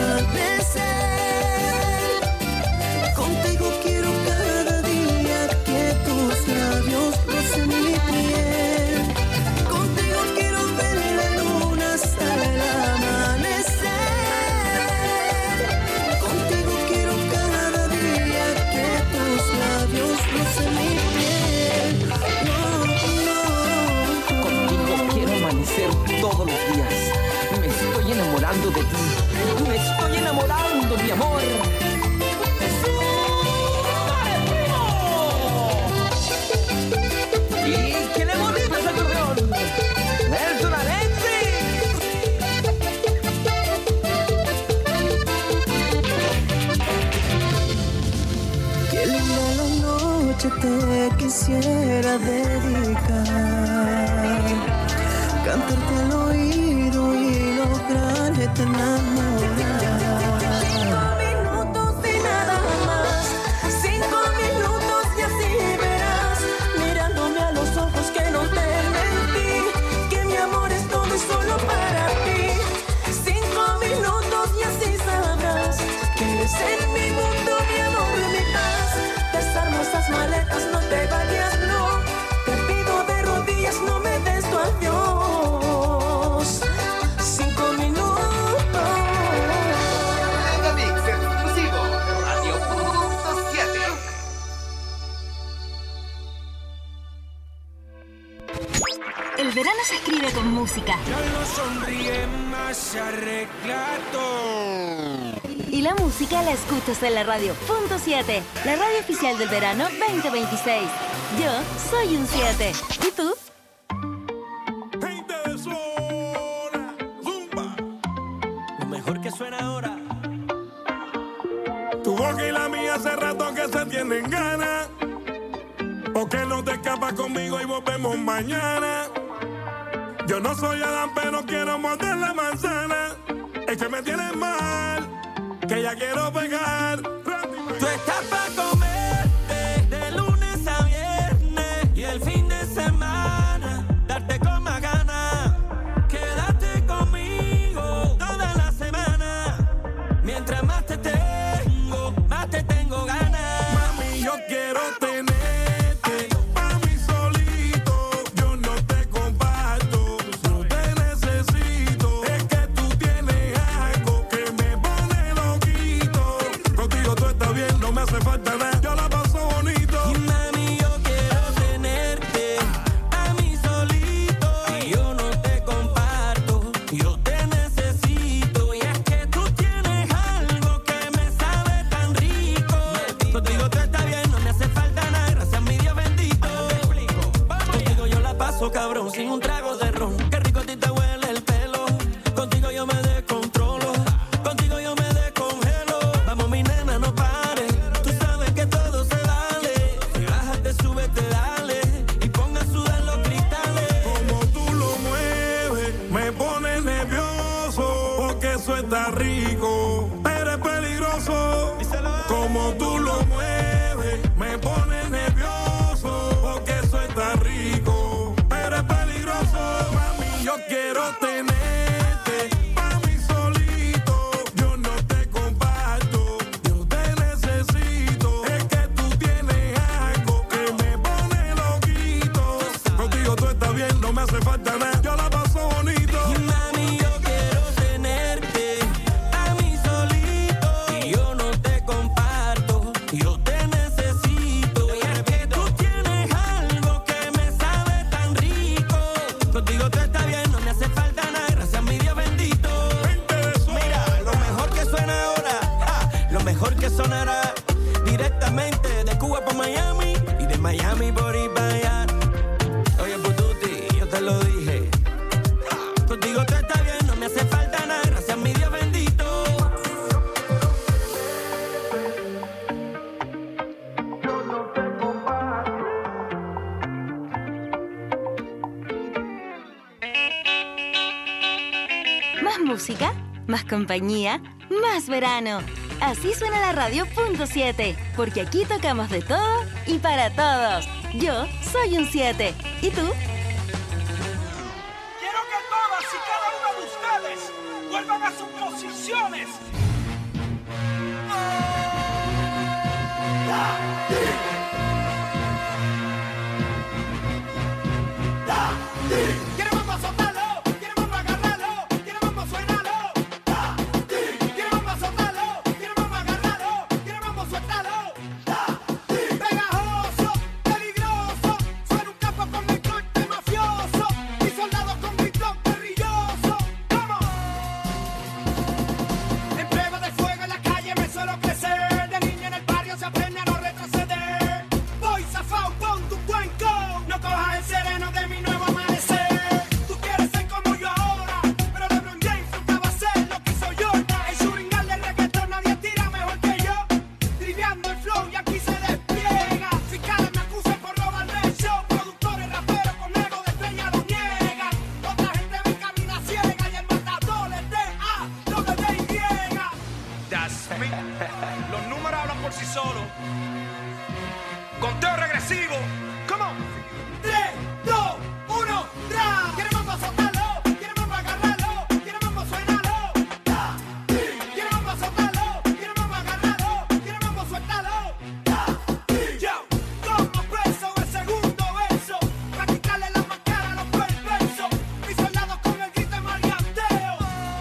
amanecer. Contigo quiero cada día que tus labios rocen mi piel. Contigo quiero ver la luna hasta el amanecer. Contigo quiero cada día que tus labios rocen mi piel. No, no. linda la noche te quisiera dedicar, cantarte al oído y lograrte enamorar. Cinco minutos y nada más, cinco minutos y así verás, mirándome a los ojos que no te mentí, que mi amor es todo y solo para ti. Cinco minutos y así sabrás que eres en mi mundo, mi amor, mi paz. Desarma esas maletas, no te vayas, no. Te pido de rodillas, no me des tu adiós. Cinco minutos. Mega Mix exclusivo de Radio Punto siete. El verano se escribe con música. Ya no sonríe más, se arregla todo. Y la música la escuchas en la Radio Punto siete, la radio oficial del verano veinte veintiséis. Yo soy un siete. ¿Y tú? Lo mejor que suena ahora. Tu boca y la mía hace rato que se tienen ganas. ¿Por qué no te escapas conmigo y volvemos mañana? Yo no soy Adán, pero quiero morder la manzana. Es que me tienes mal, que ya quiero pegar. Tú estás para comerte de lunes a viernes y el fin de semana darte con más ganas. Quédate conmigo toda la semana. Mientras más te tengo, más te tengo ganas. Mami, yo quiero tenerte pa' mí solito. Yo no te comparto, no te necesito. Es que tú tienes algo que me pone loquito. Contigo todo está bien, no me hace falta nada. Yo la paso bonito. Y mami, yo quiero tenerte a mí solito. Y yo no te comparto, yo te necesito. Y es que tú tienes algo que me sabe tan rico. Contigo todo está bien, no me hace falta nada. Gracias a mi Dios bendito. Contigo yo la paso cabrón, sin un trago de ron. Qué rico a ti te huele el pelo. Contigo yo me descontrolo. Contigo yo me descongelo. Vamos mi nena, no pares. Tú sabes que todo se vale. Si bajas te subes, te dale. Y ponga a sudar los cristales. Como tú lo mueves, me pones nervioso. Porque eso está rico, pero es peligroso. Como tú lo mueves, me pones nervioso. Porque eso está rico, pero es peligroso. Mami, yo quiero tenerte pa' mí solito. Yo no te comparto, yo te necesito. Es que tú tienes algo que me pone loquito. Contigo todo está bien, no me hace falta nada. Yo la paso bonito. Y mami, yo quiero tenerte a mí solito. Y yo no te comparto, yo te necesito. Y es que tú tienes algo que me sabe tan rico. Contigo todo está bien, no me hace falta nada. Gracias a mi Dios bendito. Mira, lo mejor que suena ahora, ja, lo mejor que sonará directamente de Cuba para Miami y de Miami por ir para allá. Oye, Pututi, yo te lo dije. Contigo todo está bien, no me hace falta nada. Gracias a mi Dios bendito. Más música, más compañía, más verano. Así suena la Radio Punto siete, porque aquí tocamos de todo y para todos. Yo soy un siete. ¿Y tú? Quiero que todas y cada uno de ustedes vuelvan a sus posiciones. Queremos más soltarlo, queremos más agarrarlo, queremos más suenarlo. Queremos más soltarlo, queremos más agarrarlo, queremos más sueltarlo. Pegajoso, peligroso, suena un campo con mi corte mafioso. Mis soldados con mi blog guerrilloso. ¡Vamos! En prueba de fuego en la calle me suelo crecer. De niño en el barrio se aprende a no retroceder. Conteo regresivo. Come on. tres, dos, uno, ¡ra! ¿Quiere mambo soltarlo? ¿Quiere mambo agarrarlo? ¿Quiere mambo suénalo? ¡Ta! ¿Quiere mambo soltarlo? ¿Quiere mambo agarrarlo? ¿Quiere mambo suéltalo? ¡Ta! Yo, como preso el segundo verso, practicarle la máscara a los perversos, mis soldados con el grito de marianteo.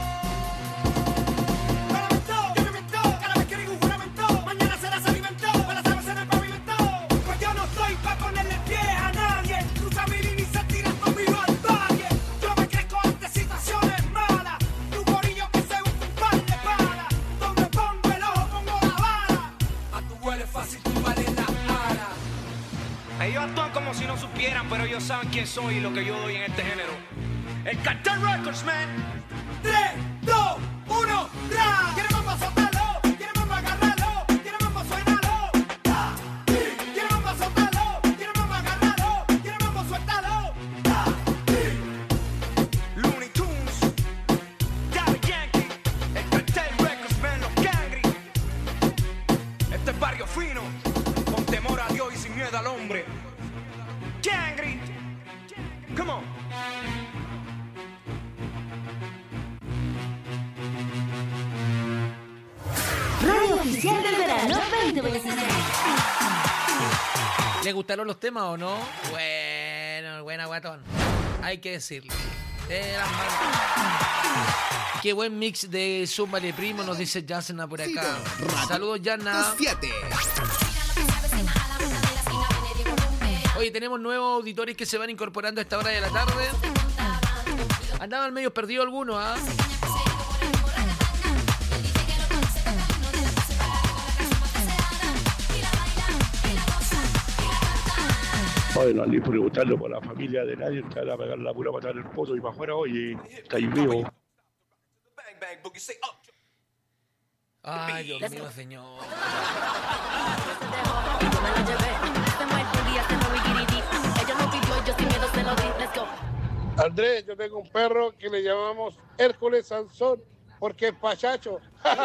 Juramento, yo me miento, cada vez que digo un juramento, mañana será se alimentó, para saberse en el pavimento. Pues yo no estoy pa' ponerle pie a nadie, cruza mi línea y se tira conmigo al valle. Yo me crezco ante situaciones malas, tu gorillo que se busca un par de balas, donde pongo el ojo pongo la bala. A tu huele fácil, tú vales la ala. Ellos actúan como si no supieran, pero ellos saben quién soy y lo que yo doy en este género. El Cartel Records, man. tres, dos, uno, ¡ra! ¿Quiere mambo soltarlo? ¿Quiere mambo agarrarlo? ¿Quiere mambo suénalo? ¡Ta! ¿Quiere mambo soltarlo? ¿Quiere mambo agarrarlo? ¿Quiere mambo suéltalo? ¡Ta! Looney Tunes, Daddy Yankee, el Cartel Records, man, los Cangri. Este es barrio fino, con temor a Dios y sin miedo al hombre. Cangri, come on. Radio Oficial del Verano veinte veintiséis. ¿Les gustaron los temas o no? Bueno, buena guatón. Hay que decirlo. De las manos. Qué buen mix de Súmale Primo, nos dice Yasna por acá. Saludos, Yasna. Oye, tenemos nuevos auditores que se van incorporando a esta hora de la tarde. Andaban medio perdidos algunos, ¿ah? Oye, no andéis por preguntarlo por la familia de nadie, te van a pegar la pura patada en el poto y para afuera, oye, estáis vivos. Ay, Dios mío, señor. Andrés, yo tengo un perro que le llamamos Hércules Sansón porque es pachacho.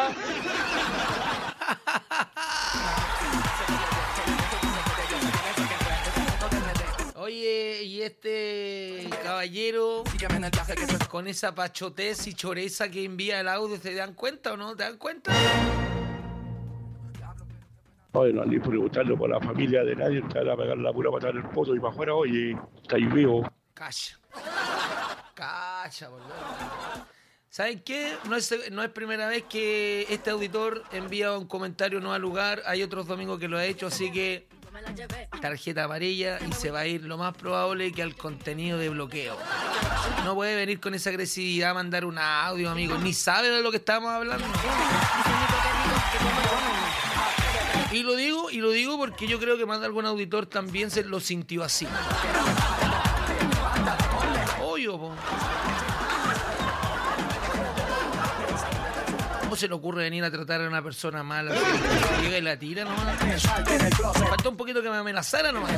Oye, y este caballero con esa pachotez y choreza que envía el audio, ¿se dan cuenta o no? ¿Te dan cuenta? Oye, no andéis por preguntarlo por la familia de nadie, te van a pegar la pura patada en el poto y para afuera, oye, estáis vivos. Calla. Calla, boludo. ¿Saben qué? No es, no es primera vez que este auditor envía un comentario no al lugar. Hay otros domingos que lo ha hecho, así que tarjeta amarilla y se va a ir lo más probable que al contenido de bloqueo. No puede venir con esa agresividad a mandar un audio, amigo. Ni sabe de lo que estamos hablando. Y lo digo, y lo digo porque yo creo que más de algún auditor también se lo sintió así. Obvio, po. ¿Cómo se le ocurre venir a tratar a una persona mala? Llega y la tira nomás. Faltó un poquito que me amenazara nomás.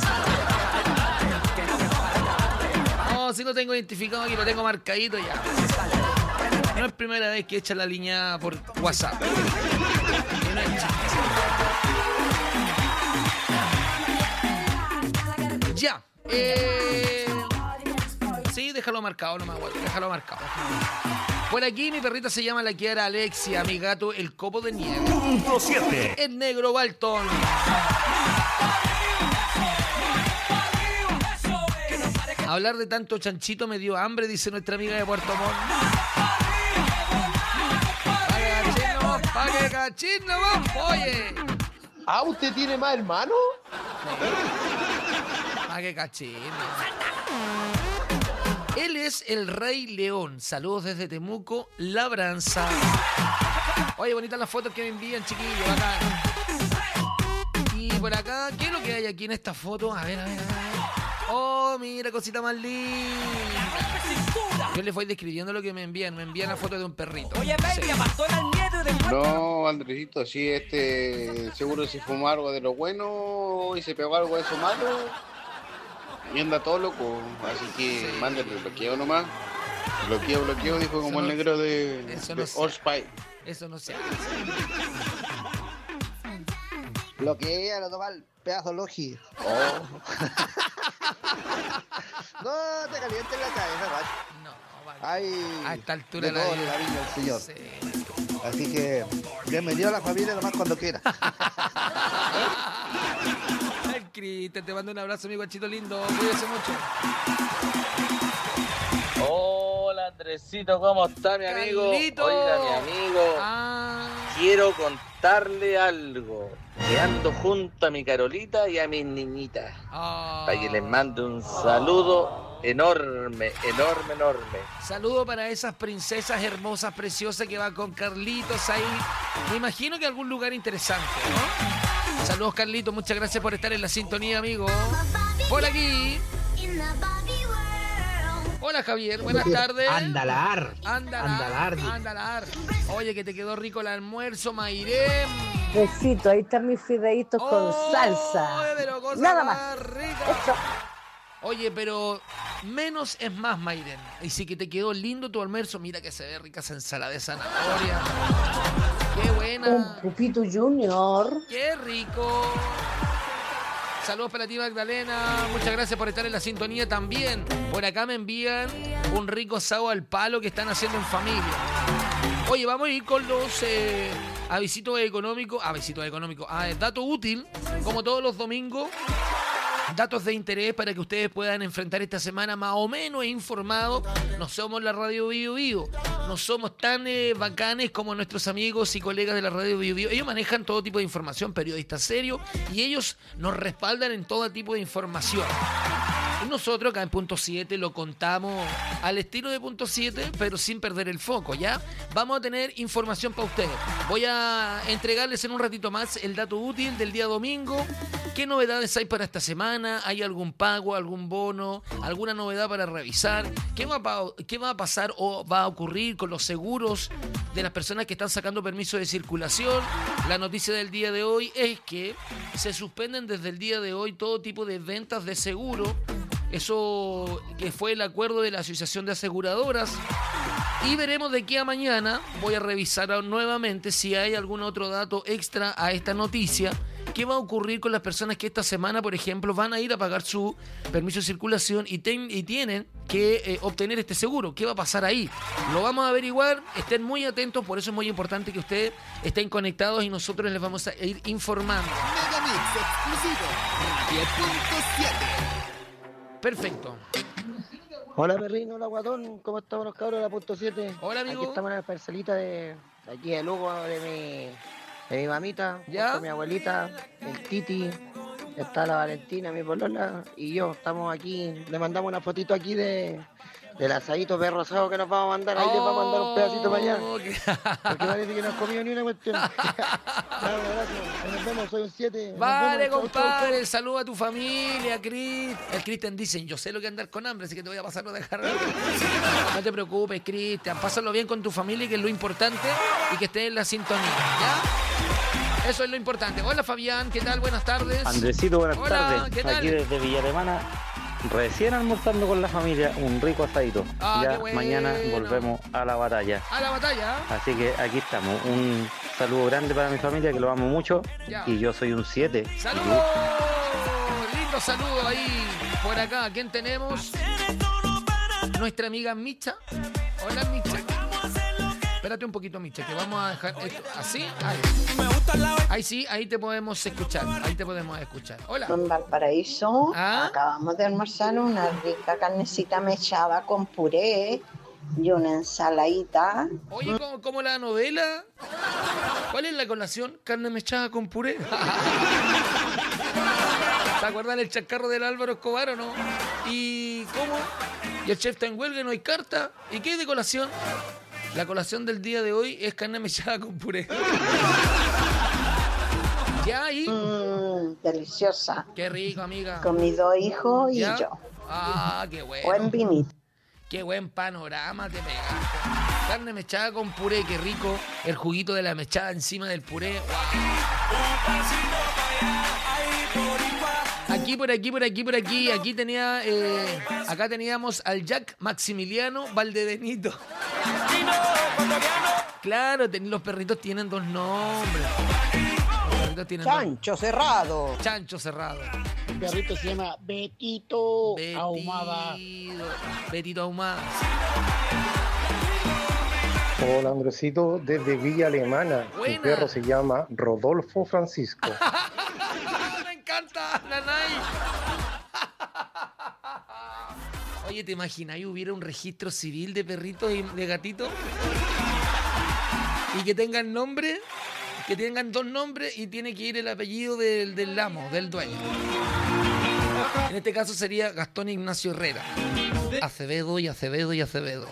No, si lo tengo identificado aquí, lo tengo marcadito ya. No es primera vez que echa la línea por WhatsApp. No es chiste. Ya. Eh... Sí, déjalo marcado nomás, güey. Déjalo marcado. Por aquí mi perrita se llama la Kiara Alexia, mi gato el Copo de Nieve. Punto siete. El negro Balton. Hablar de tanto chanchito me dio hambre, dice nuestra amiga de Puerto Montt. ¡Pague cachín nomás! ¡Oye! ¿Ah, usted tiene más hermanos? ¡Pague cachín! Él es el Rey León. Saludos desde Temuco, Labranza. Oye, bonitas las fotos que me envían, chiquillos. Acá. Y por acá, ¿qué es lo que hay aquí en esta foto? A ver, a ver, a ver. Oh, mira, cosita más linda. Yo les voy describiendo lo que me envían. Me envían la foto de un perrito. Oye, baby, abandona el miedo de... No, Andresito, si este seguro se fumó algo de lo bueno y se pegó algo de eso malo. Y anda todo loco, así que sí. Mándale bloqueo nomás. Bloqueo, bloqueo, dijo como no, el negro de, de no Old Spice. Eso no se hace. Bloquea, lo toma el pedazo logi. Oh. No te calientes la cabeza, guacho. No, vale. Ay, a esta altura de de la todo vida. el cariño del Señor. Sí. Así que bienvenido a la familia, nomás cuando quiera. El Cristian, te mando un abrazo, mi guachito lindo. Cuídese mucho. Hola Andresito, ¿cómo está mi amigo? Carlito. Oiga, mi amigo, Ah, quiero contarle algo. Que ando junto a mi Carolita y a mis niñitas. ah. Para que les mande un saludo enorme, enorme, enorme. Saludo para esas princesas hermosas, preciosas que van con Carlitos ahí. Me imagino que algún lugar interesante, ¿no? Saludos, Carlitos. Muchas gracias por estar en la sintonía, amigo. Por aquí. Hola, Javier. Buenas tardes. Andalar. Andalar. Andalar. Andalar. Oye, que te quedó rico el almuerzo, Mairem. Besito, ahí están mis fideitos con salsa. Pero cosa Nada más más. rica. Eso. Oye, pero menos es más, Mayren. Y si que te quedó lindo tu almuerzo, mira que se ve rica esa ensalada de zanahoria. Qué buena. Un pupito junior. Qué rico. Saludos para ti, Magdalena. Muchas gracias por estar en la sintonía también. Por acá me envían un rico asado al palo que están haciendo en familia. Oye, vamos a ir con los eh, avisitos económicos. Avisitos económicos. Ah, dato útil, como todos los domingos. Datos de interés para que ustedes puedan enfrentar esta semana más o menos informados. No somos la Radio Bio Bio. No somos tan eh, bacanes como nuestros amigos y colegas de la Radio Bio Bio. Ellos manejan todo tipo de información, periodistas serios, y ellos nos respaldan en todo tipo de información. Y nosotros acá en Punto siete lo contamos al estilo de Punto siete, pero sin perder el foco, ¿ya? Vamos a tener información para ustedes. Voy a entregarles en un ratito más el dato útil del día domingo. ¿Qué novedades hay para esta semana? ¿Hay algún pago, algún bono, alguna novedad para revisar? ¿Qué va a, pa- qué va a pasar o va a ocurrir con los seguros de las personas que están sacando permiso de circulación? La noticia del día de hoy es que se suspenden desde el día de hoy todo tipo de ventas de seguro. Eso que fue el acuerdo de la Asociación de Aseguradoras. Y veremos de aquí a mañana. Voy a revisar nuevamente si hay algún otro dato extra a esta noticia. ¿Qué va a ocurrir con las personas que esta semana, por ejemplo, van a ir a pagar su permiso de circulación y, ten, y tienen que eh, obtener este seguro? ¿Qué va a pasar ahí? Lo vamos a averiguar. Estén muy atentos. Por eso es muy importante que ustedes estén conectados y nosotros les vamos a ir informando. Megamix exclusivo. Radio Punto siete. Perfecto. Hola, perrín, hola, guatón. ¿Cómo estamos los cabros de la Punto siete? Hola, amigo. Aquí estamos en la parcelita de, de aquí de Lugo, de mi, de mi mamita, ¿Ya? con mi abuelita, el Titi, está la Valentina, mi polola, y yo. Estamos aquí, le mandamos una fotito aquí de, del asadito perro asado que nos vamos a mandar. Ahí les vamos a mandar un pedacito para allá. Porque parece que no has comido ni una cuestión. Claro, gracias. Nos vemos, soy un siete. Nos Vale, vemos, chau, chau, compadre, chau. saluda a tu familia, Cris. El Cristian dice, yo sé lo que andar con hambre, así que te voy a pasar no dejar. No te preocupes, Cristian, pásalo bien con tu familia, que es lo importante, y que estés en la sintonía, ¿ya? Eso es lo importante. Hola, Fabián, ¿qué tal? Buenas tardes. Andresito, buenas Hola, tardes. ¿qué tal? Aquí desde Villa Alemana, recién almorzando con la familia, un rico asadito. Ah, ya qué bueno. mañana volvemos a la batalla. A la batalla. Así que aquí estamos. Un saludo grande para mi familia, que lo amo mucho. Ya. Y yo soy un siete. ¡Saludos! Lindo saludo ahí por acá. ¿Quién tenemos? Nuestra amiga Micha. Hola, Micha. Espérate un poquito, Micha, que vamos a dejar esto así. Ahí. Ahí sí, ahí te podemos escuchar. Ahí te podemos escuchar. Hola. En Valparaíso ¿Ah? acabamos de almorzar una rica carnecita mechada con puré y una ensaladita. Oye, como, como la novela. ¿Cuál es la colación? Carne mechada con puré. ¿Se acuerdan el chacarro del Álvaro Escobar o no? ¿Y cómo? Y el chef está en huelga y no hay carta. ¿Y qué hay de colación? La colación del día de hoy es carne mechada con puré. ¿Ya ahí? Mm, deliciosa. Qué rico, amiga. Con mis dos hijos y ¿Ya? yo. Ah, qué bueno. Buen vinito. Qué buen panorama te pegaste. Carne mechada con puré, qué rico. El juguito de la mechada encima del puré. Wow. Aquí, por aquí, por aquí, por aquí. Aquí tenía. Eh, acá teníamos al Jack Maximiliano Valdebenito. Claro, ten- los perritos tienen dos nombres. Los perritos tienen Chancho nombre. Cerrado. Chancho Cerrado. El perrito se llama Betito, Betito Ahumada. Betito Ahumada. Hola Andresito, desde Villa Alemana. Buena. Mi perro se llama Rodolfo Francisco. Me encanta, Nanay. Oye, ¿te imaginas que hubiera un registro civil de perritos y de gatitos? Y que tengan nombre, que tengan dos nombres y tiene que ir el apellido del, del amo, del dueño. En este caso sería Gastón Ignacio Herrera. Acevedo y Acevedo y Acevedo.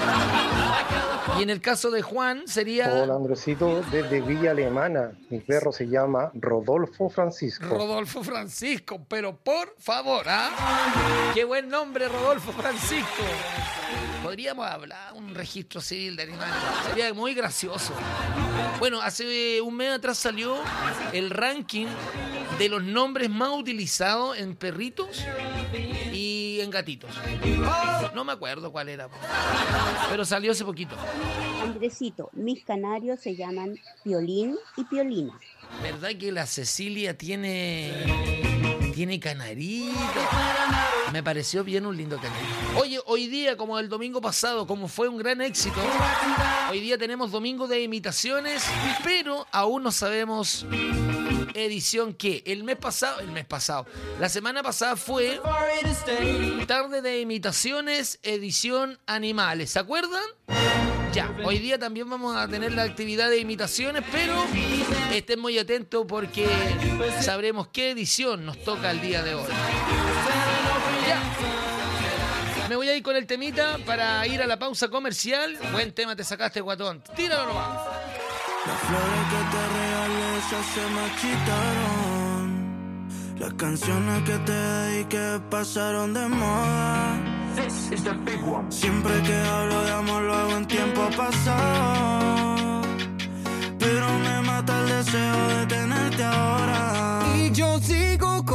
Y en el caso de Juan sería... Hola Andresito, desde Villa Alemana. Mi perro se llama Rodolfo Francisco. Rodolfo Francisco, pero por favor, ¿ah? Qué buen nombre, Rodolfo Francisco. Podríamos hablar un registro civil de animales. Sería muy gracioso. Bueno, hace un mes atrás salió el ranking de los nombres más utilizados en perritos y en gatitos. No me acuerdo cuál era, pero salió hace poquito. Andresito, mis canarios se llaman Piolín y Piolina. ¿Verdad que la Cecilia tiene tiene canarito? Me pareció bien un lindo canarito. Oye, hoy día, como el domingo pasado, como fue un gran éxito, hoy día tenemos domingo de imitaciones, pero aún no sabemos edición qué. El mes pasado, el mes pasado, la semana pasada fue tarde de imitaciones, edición animales. ¿Se acuerdan? Ya, hoy día también vamos a tener la actividad de imitaciones, pero estén muy atentos porque sabremos qué edición nos toca el día de hoy. Ya. Me voy a ir con el temita para ir a la pausa comercial. Buen tema te sacaste, guatón. Tíralo nomás. Las flores que te regalé ya se marchitaron. Las canciones que te dediqué pasaron de moda. Siempre que hablo de amor lo hago en tiempo pasado, pero me mata el deseo de tenerte ahora.